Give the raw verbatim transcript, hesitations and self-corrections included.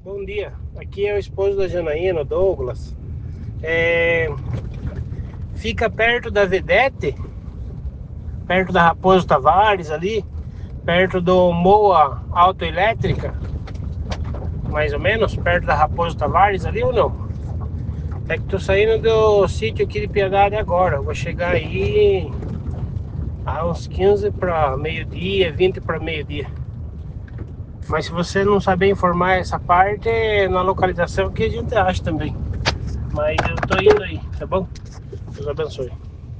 Bom dia, aqui é o esposo da Janaína, Douglas. É... Fica perto da Vedete, perto da Raposo Tavares ali, perto do Moa Autoelétrica, mais ou menos, perto da Raposo Tavares ali ou não? É que tô saindo do sítio aqui de Piedade agora. Vou chegar aí a uns quinze para meio-dia, vinte para meio-dia. Mas se você não saber informar essa parte, na localização que a gente acha também. Mas eu tô indo aí, tá bom? Deus abençoe.